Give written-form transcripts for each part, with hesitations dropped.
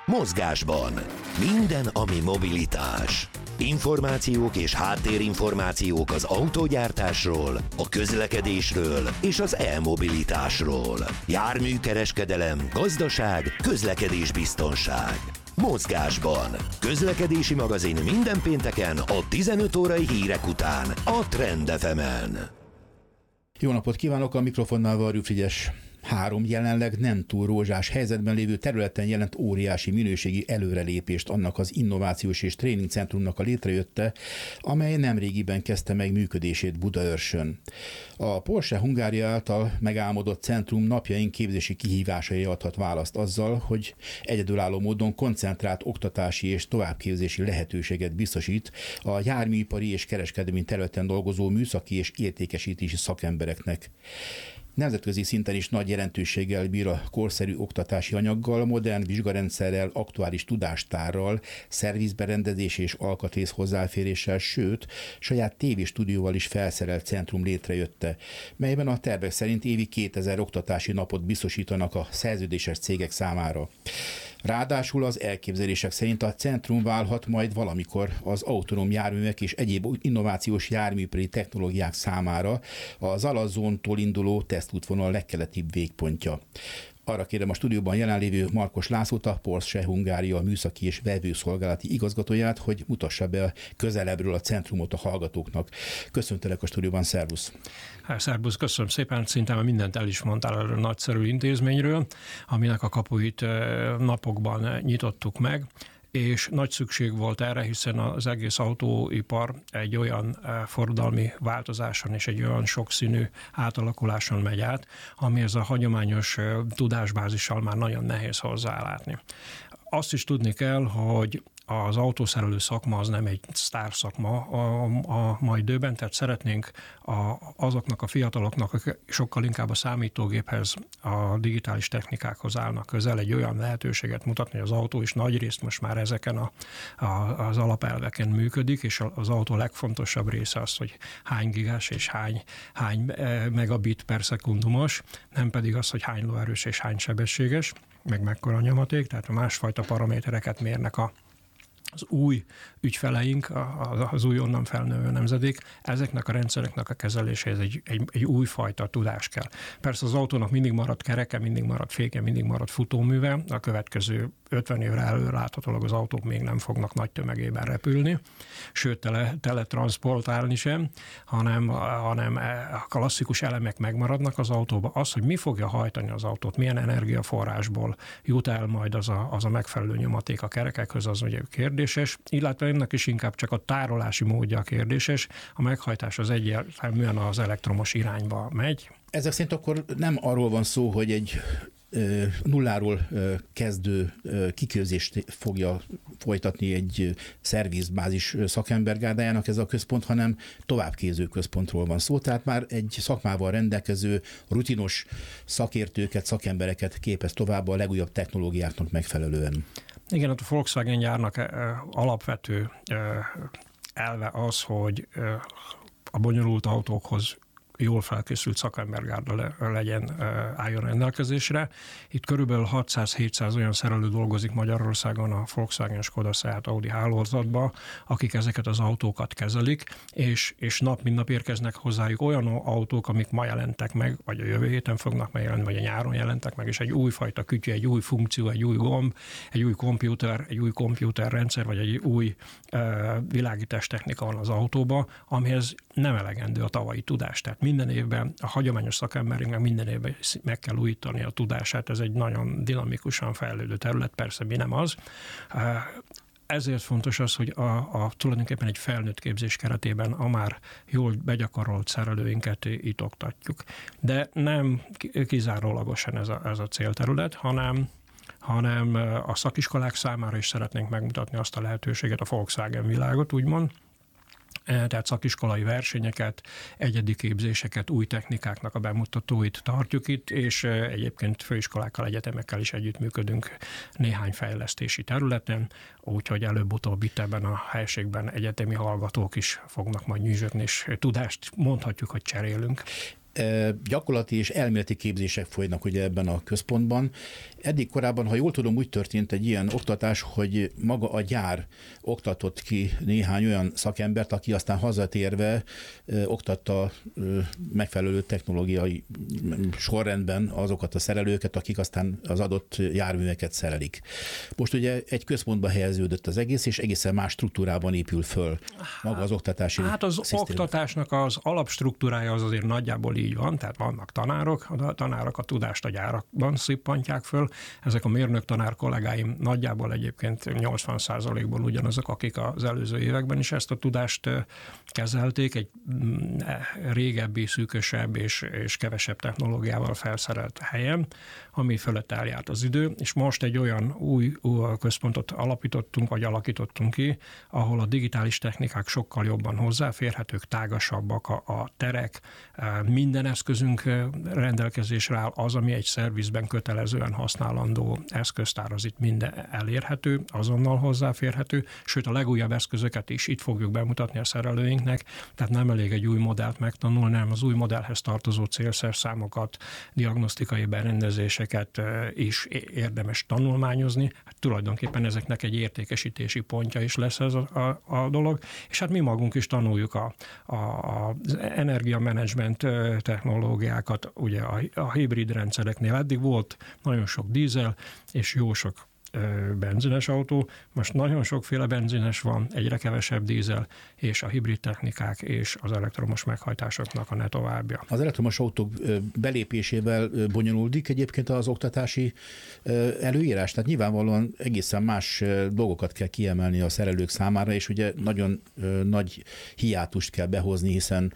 Mozgásban. Minden, ami mobilitás. Információk és háttérinformációk az autógyártásról, a közlekedésről és az e-mobilitásról. Járműkereskedelem, gazdaság, közlekedésbiztonság. Mozgásban. Közlekedési magazin minden pénteken a 15 órai hírek után a Trend FM-en. Jó napot kívánok, a mikrofonnál Varjú Frigyes. 3 jelenleg nem túl rózsás helyzetben lévő területen jelent óriási minőségi előrelépést annak az innovációs és tréningcentrumnak a létrejötte, amely nemrégiben kezdte meg működését Budaörsön. A Porsche Hungária által megálmodott centrum napjaink képzési kihívásai adhat választ azzal, hogy egyedülálló módon koncentrált oktatási és továbbképzési lehetőséget biztosít a járműipari és kereskedelmi területen dolgozó műszaki és értékesítési szakembereknek. Nemzetközi szinten is nagy jelentőséggel bír a korszerű oktatási anyaggal, modern vizsgarendszerrel, aktuális tudástárral, szervizberendezés és alkatrész hozzáféréssel, sőt, saját tévéstúdióval is felszerelt centrum létrejötte, melyben a tervek szerint évi 2000 oktatási napot biztosítanak a szerződéses cégek számára. Ráadásul az elképzelések szerint a centrum válhat majd valamikor az autonóm járművek és egyéb innovációs járműipari technológiák számára a Zalazzontól induló tesztútvonal legkeletibb végpontja. Arra kérem a stúdióban jelenlévő Markos Lászlót, a Porsche Hungária műszaki és vevőszolgálati igazgatóját, hogy mutassa be közelebbről a centrumot a hallgatóknak. Köszöntelek a stúdióban, szervusz! Szervusz, köszönöm szépen, szinte mindent el is mondtál a nagyszerű intézményről, aminek a kapuit napokban nyitottuk meg, és nagy szükség volt erre, hiszen az egész autóipar egy olyan forradalmi változáson és egy olyan sokszínű átalakuláson megy át, amihez a hagyományos tudásbázissal már nagyon nehéz hozzálátni. Azt is tudni kell, hogy az autószerelő szakma az nem egy sztár szakma a mai időben, tehát szeretnénk azoknak a fiataloknak, akik sokkal inkább a számítógéphez, a digitális technikákhoz állnak közel, egy olyan lehetőséget mutatni, hogy az autó is nagyrészt most már ezeken az alapelveken működik, és az autó legfontosabb része az, hogy hány gigás és hány megabit per szekundumos, nem pedig az, hogy hány lóerős és hány sebességes, meg mekkora nyomaték, tehát másfajta paramétereket mérnek az új ügyfeleink, az újonnan felnövő nemzedék, ezeknek a rendszereknek a kezeléséhez egy újfajta tudás kell. Persze az autónak mindig marad kereke, mindig marad féke, mindig marad futóműve, a következő 50 évre előreláthatólag az autók még nem fognak nagy tömegében repülni, sőt tele transportálni sem, hanem a klasszikus elemek megmaradnak az autóba. Az, hogy mi fogja hajtani az autót, milyen energiaforrásból jut el majd az a megfelelő nyomaték a kerekekhöz, az ugye kérdéses, illetve ennek is inkább csak a tárolási módja a kérdéses, a meghajtás az egyértelműen az elektromos irányba megy. Ezek szerint akkor nem arról van szó, hogy egy nulláról kezdő kiképzést fogja folytatni egy szervizbázis szakembergárdájának ez a központ, hanem továbbképző központról van szó. Tehát már egy szakmával rendelkező, rutinos szakértőket, szakembereket képez tovább a legújabb technológiáknak megfelelően. Igen, a Volkswagen gyárnak alapvető elve az, hogy a bonyolult autókhoz jól felkészült szakembergárda álljon rendelkezésre. Itt körülbelül 600-700 olyan szerelő dolgozik Magyarországon a Volkswagen, Skoda, Seat, Audi hálózatban, akik ezeket az autókat kezelik, és nap mint nap érkeznek hozzájuk olyan autók, amik ma jelentek meg, vagy a jövő héten fognak megjelenni, vagy a nyáron jelentek meg, és egy újfajta kütyű, egy új funkció, egy új gomb, egy új komputerrendszer, vagy egy új világítástechnika van az autóba, amihez nem elegendő a tavalyi tudás. Tehát minden évben a hagyományos szakemberünknek minden évben meg kell újítani a tudását. Ez egy nagyon dinamikusan fejlődő terület, persze mi nem az. Ezért fontos az, hogy tulajdonképpen egy felnőtt képzés keretében a már jól begyakorolt szerelőinket itt oktatjuk. De nem kizárólagosan ez a célterület, hanem a szakiskolák számára is szeretnénk megmutatni azt a lehetőséget, a Volkswagen világot, úgymond, tehát szakiskolai versenyeket, egyedi képzéseket, új technikáknak a bemutatóit tartjuk itt, és egyébként főiskolákkal, egyetemekkel is együttműködünk néhány fejlesztési területen, úgyhogy előbb-utóbb itt ebben a helységben egyetemi hallgatók is fognak majd nyüzsögni, és tudást mondhatjuk, hogy cserélünk. Gyakorlati és elméleti képzések folynak ugye ebben a központban. Eddig korábban, ha jól tudom, úgy történt egy ilyen oktatás, hogy maga a gyár oktatott ki néhány olyan szakembert, aki aztán hazatérve oktatta megfelelő technológiai sorrendben azokat a szerelőket, akik aztán az adott járműveket szerelik. Most ugye egy központba helyeződött az egész, és egészen más struktúrában épül föl maga az oktatási szisztéma. Oktatásnak az alapstruktúrája az azért nagyjából így van, tehát vannak tanárok, a tanárok a tudást a gyárakban szippantják föl. Ezek a mérnök tanár kollégáim nagyjából egyébként 80%-ból ugyanazok, akik az előző években is ezt a tudást kezelték, egy régebbi, szűkösebb és kevesebb technológiával felszerelt helyen, ami fölött eljárt az idő, és most egy olyan új központot alakítottunk ki, ahol a digitális technikák sokkal jobban hozzáférhetők, tágasabbak a terek, minden eszközünk rendelkezésre áll, az, ami egy szervizben kötelezően használandó eszköztár, az itt minden elérhető, azonnal hozzáférhető, sőt a legújabb eszközöket is itt fogjuk bemutatni a szerelőinknek, tehát nem elég egy új modellt megtanulni, hanem az új modellhez tartozó célszerszámokat, diagnosztikai berendezéseket is érdemes tanulmányozni. Hát tulajdonképpen ezeknek egy értékesítési pontja is lesz ez a dolog, és hát mi magunk is tanuljuk az energiamenedzsment technológiákat, ugye a hibrid rendszereknél eddig volt nagyon sok dízel és jó sok benzines autó, most nagyon sokféle benzines van, egyre kevesebb dízel, és a hibrid technikák és az elektromos meghajtásoknak a ne továbbja. Az elektromos autók belépésével bonyoluldik egyébként az oktatási előírás, tehát nyilvánvalóan egészen más dolgokat kell kiemelni a szerelők számára, és ugye nagyon nagy hiátust kell behozni, hiszen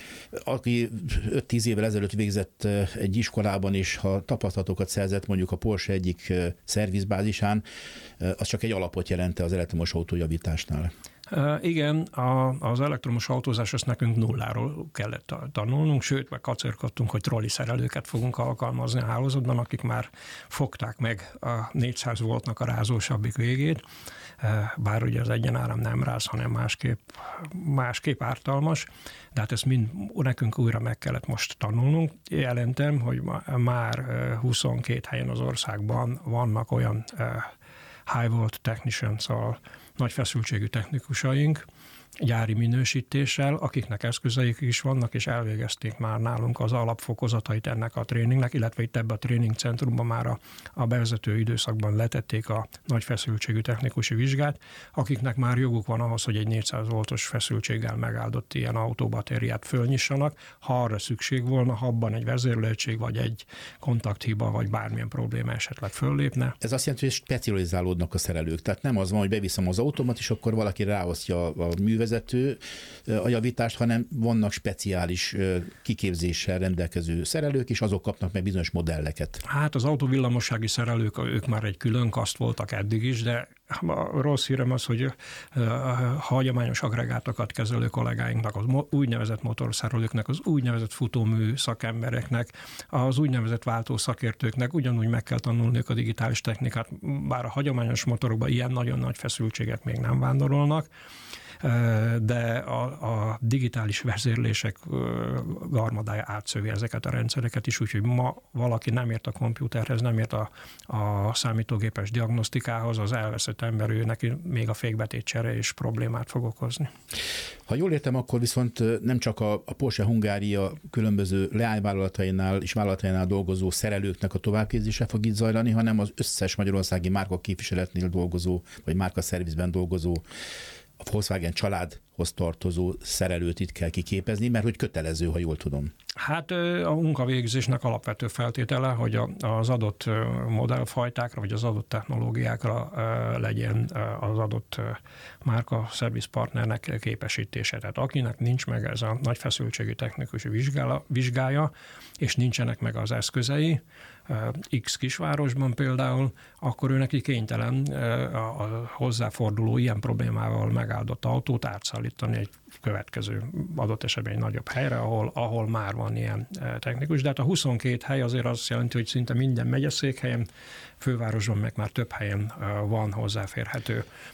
aki 5-10 évvel ezelőtt végzett egy iskolában, és ha tapasztalatokat szerzett mondjuk a Porsche egyik szervizbázisán, az csak egy alapot jelente az elektromos autójavításnál. Igen, az elektromos autózás, ezt nekünk nulláról kellett tanulnunk, sőt, meg kacérkodtunk, hogy trolli szerelőket fogunk alkalmazni a hálózatban, akik már fogták meg a 400 voltnak a rázósabbik végét, bár ugye az egyenáram nem ráz, hanem másképp ártalmas, de hát ezt mind nekünk újra meg kellett most tanulnunk. Jelentem, hogy már 22 helyen az országban vannak olyan high volt technicians, nagy feszültségű technikusaink, gyári minősítéssel, akiknek eszközeik is vannak, és elvégezték már nálunk az alapfokozatait ennek a tréningnek, illetve itt ebben a tréningcentrumban már a bevezető időszakban letették a nagy feszültségű technikusi vizsgát, akiknek már joguk van ahhoz, hogy egy 400 voltos feszültséggel megáldott ilyen autóbatériát fölnyissanak, ha arra szükség volna, ha abban egy vezérlőegység, vagy egy kontakthiba, vagy bármilyen probléma esetleg föllépne. Ez azt jelenti, hogy specializálódnak a szerelők. Tehát nem az van, hogy beviszem az autómat, és akkor valaki ráosztja a művezető a javítást, hanem vannak speciális kiképzéssel rendelkező szerelők, és azok kapnak meg bizonyos modelleket. Hát az autóvillamossági szerelők, ők már egy külön kaszt voltak eddig is, de a rossz hírem az, hogy hagyományos agregátokat kezelő kollégáinknak, az úgynevezett motorszerelőknek, az úgynevezett futómű szakembereknek, az úgynevezett váltó szakértőknek ugyanúgy meg kell tanulniuk a digitális technikát, bár a hagyományos motorokban ilyen nagyon nagy feszültségek még nem vándorolnak, de a digitális vezérlések garmadája átszövi ezeket a rendszereket is, úgyhogy ma valaki nem ért a kompjúterhez, nem ért a számítógépes diagnosztikához, az elveszett ember, ő neki még a fékbetétcsere is problémát fog okozni. Ha jól értem, akkor viszont nem csak a Porsche Hungária különböző leányvállalatainál és vállalatainál dolgozó szerelőknek a továbbképzése fog itt zajlani, hanem az összes magyarországi márka képviseletnél dolgozó, vagy márka szervizben dolgozó, a Volkswagen családhoz tartozó szerelőt itt kell kiképezni, mert hogy kötelező, ha jól tudom. Hát a munkavégzésnek alapvető feltétele, hogy az adott modellfajtákra, vagy az adott technológiákra legyen az adott márka szervizpartnernek képesítése. Tehát akinek nincs meg ez a nagy feszültségű technikus vizsgája, és nincsenek meg az eszközei, X kisvárosban például, akkor ő neki kénytelen a hozzáforduló ilyen problémával megáldott autót átszállítani egy következő adott esetben egy nagyobb helyre, ahol már van ilyen technikus. De hát a 22 hely azért azt jelenti, hogy szinte minden megyeszékhelyen, fővárosban meg már több helyen van hozzáférhető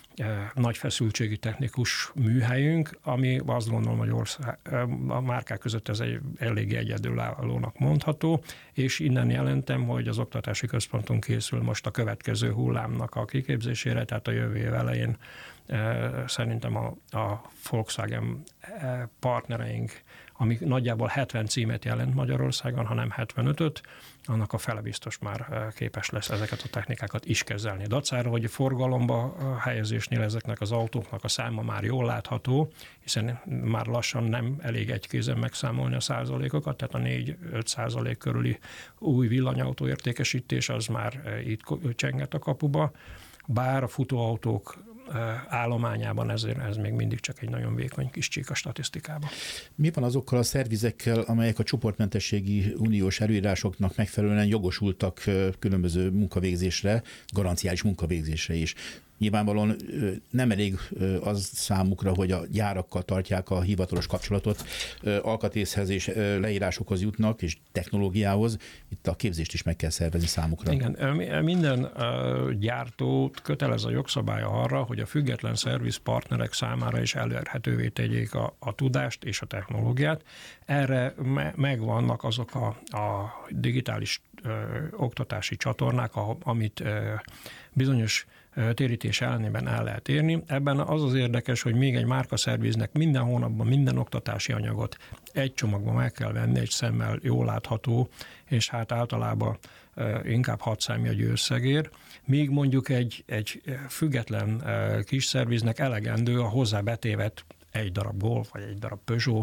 nagy feszültségi technikus műhelyünk, ami azt gondolom, hogy a márkák között ez egy eléggé egyedülállónak mondható, és innen jelentem, hogy az oktatási központunk készül most a következő hullámnak a kiképzésére, tehát a jövő év elején szerintem a Volkswagen partnereink, ami nagyjából 70 címet jelent Magyarországon, hanem 75-öt, annak a fele biztos már képes lesz ezeket a technikákat is kezelni. Dacára, hogy forgalomba helyezésnél ezeknek az autóknak a száma már jól látható, hiszen már lassan nem elég egy kézen megszámolni a százalékokat, tehát a 4-5% körüli új villanyautó értékesítés az már itt csenget a kapuba, bár a futóautók állományában ez még mindig csak egy nagyon vékony kis csík a statisztikában. Mi van azokkal a szervizekkel, amelyek a csoportmentességi uniós előírásoknak megfelelően jogosultak különböző munkavégzésre, garanciális munkavégzésre is? Nyilvánvalóan nem elég az számukra, hogy a gyárakkal tartják a hivatalos kapcsolatot, alkatrészhez és leírásokhoz jutnak, és technológiához. Itt a képzést is meg kell szervezni számukra. Igen, minden gyártót kötelez a jogszabálya arra, hogy a független szervizpartnerek számára is elérhetővé tegyék a tudást és a technológiát. Erre megvannak azok a digitális oktatási csatornák, amit bizonyos térítés ellenében el lehet érni. Ebben az érdekes, hogy még egy márkaszerviznek minden hónapban minden oktatási anyagot egy csomagban meg kell venni, egy szemmel jól látható, és hát általában inkább 6 számjegyű összegér, míg mondjuk egy független kis szerviznek elegendő a hozzá betévet egy darab Golf vagy egy darab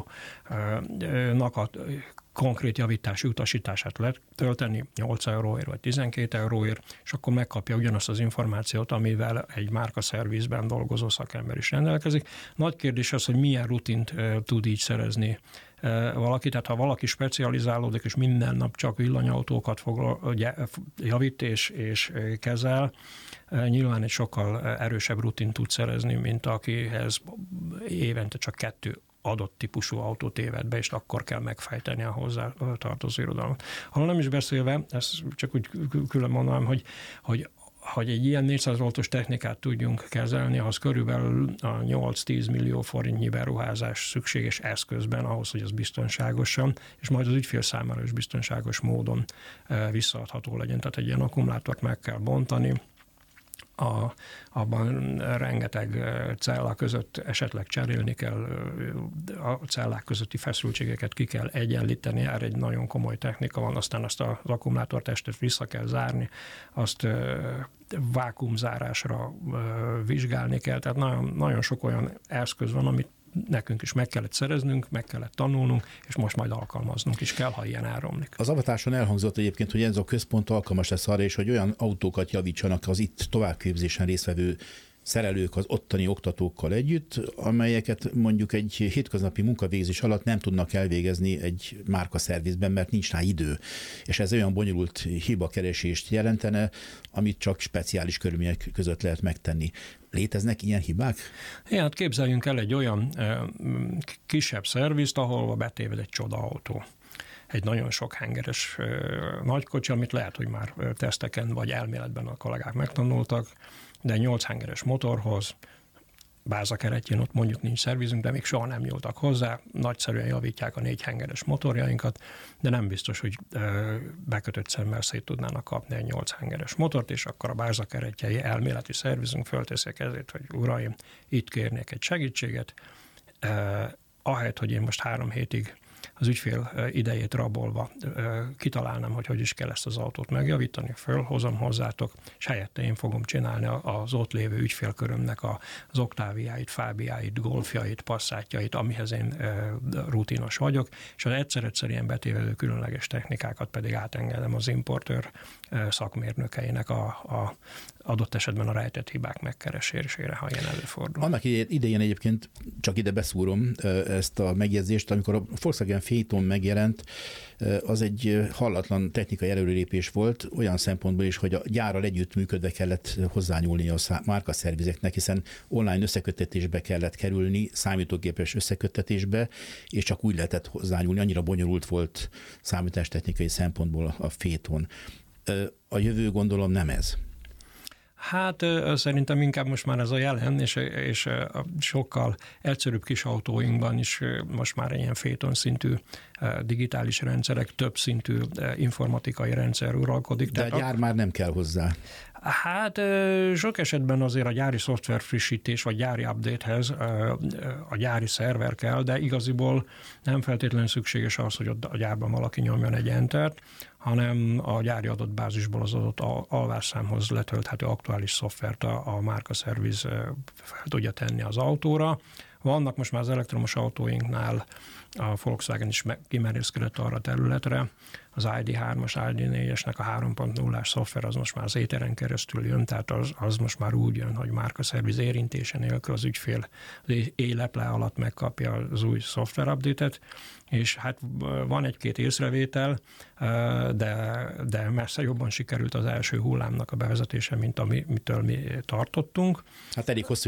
Peugeot-nak a konkrét javítási utasítását letölteni 8 euróért vagy 12 euróért, és akkor megkapja ugyanazt az információt, amivel egy márkaszervizben dolgozó szakember is rendelkezik. Nagy kérdés az, hogy milyen rutint tud így szerezni valaki. Tehát ha valaki specializálódik, és minden nap csak villanyautókat javít és kezel, nyilván egy sokkal erősebb rutin tud szerezni, mint akihez évente csak 2 adott típusú autót téved be, és akkor kell megfejteni a hozzá tartozó irodalmat. Ha nem is beszélve, ezt csak úgy külön mondanám, hogy egy ilyen 400 voltos technikát tudjunk kezelni, az körülbelül a 8-10 millió forintnyi beruházás szükséges eszközben ahhoz, hogy az biztonságosan, és majd az ügyfél számára is biztonságos módon visszaadható legyen. Tehát egy ilyen akkumulátort meg kell bontani, abban rengeteg cella között esetleg cserélni kell, a cellák közötti feszültségeket ki kell egyenlíteni, erre egy nagyon komoly technika van, aztán azt az akkumulátortestet vissza kell zárni, azt vákuumzárásra vizsgálni kell, tehát nagyon, nagyon sok olyan eszköz van, amit nekünk is meg kellett szereznünk, meg kellett tanulnunk, és most majd alkalmaznunk is kell, ha ilyen elromlik. Az avatáson elhangzott egyébként, hogy ez a központ alkalmas lesz arra, és hogy olyan autókat javítsanak az itt továbbképzésen résztvevő szerelők az ottani oktatókkal együtt, amelyeket mondjuk egy hétköznapi munkavégzés alatt nem tudnak elvégezni egy márkaszervizben, mert nincs rá idő. És ez olyan bonyolult hibakeresést jelentene, amit csak speciális körülmények között lehet megtenni. Léteznek ilyen hibák? Igen, hát képzeljünk el egy olyan kisebb szervizt, ahol betéved egy csodaautó. Egy nagyon sok hengeres nagykocsi, amit lehet, hogy már teszteken vagy elméletben a kollégák megtanultak, de egy 8 hengeres motorhoz, bázakeretjén ott mondjuk nincs szervizünk, de még soha nem nyúltak hozzá, nagyszerűen javítják a 4 hengeres motorjainkat, de nem biztos, hogy bekötött szemmel szét tudnának kapni egy 8 hengeres motort, és akkor a bázakeretjei elméleti szervizünk fölteszi a kezét, hogy uraim, itt kérnék egy segítséget, ahelyett, hogy én most 3 hétig az ügyfél idejét rabolva kitalálnám, hogy is kell ezt az autót megjavítani, fölhozom hozzátok, és helyette én fogom csinálni az ott lévő ügyfélkörömnek az Octaviáit, Fabiáit, Golfjait, Passatjait, amihez én rutinos vagyok, és az egyszer ilyen betévedő különleges technikákat pedig átengedem az importőr szakmérnökeinek a adott esetben a rejtett hibák megkeresésére, ha ilyen előfordul. Annak idején egyébként, csak ide beszúrom ezt a megjegyzést, amikor a Volkswagen Phaeton megjelent, az egy hallatlan technikai előrelépés volt, olyan szempontból is, hogy a gyárral együttműködve kellett hozzányúlni a márkaszervizeknek, hiszen online összeköttetésbe kellett kerülni, számítógépes összeköttetésbe, és csak úgy lehetett hozzányúlni, annyira bonyolult volt számítástechnikai szempontból a Phaeton. A jövő gondolom nem ez. Hát szerintem inkább most már ez a jelen, és a sokkal egyszerűbb kis autóinkban is most már ilyen féton szintű digitális rendszerek, több szintű informatikai rendszer uralkodik. De a gyár már nem kell hozzá. Hát sok esetben azért a gyári szoftver frissítés vagy gyári update-hez a gyári szerver kell, de igaziból nem feltétlenül szükséges az, hogy a gyárban valaki nyomjon egy entert, hanem a gyári adatbázisból az adott alvásszámhoz letölthető aktuális szoftvert a márkaszerviz fel tudja tenni az autóra. Vannak most már az elektromos autóinknál, a Volkswagen is kimerészkedett arra a területre, az ID3-as, ID4-esnek a 3.0-ás szoftver az most már az éteren keresztül jön, tehát az most már úgy jön, hogy márkaszerviz érintése nélkül az ügyfél éjleple alatt megkapja az új szoftver update-et, és hát van egy-két észrevétel, de messze jobban sikerült az első hullámnak a bevezetése, mint amitől mi tartottunk. Hát elég hosszú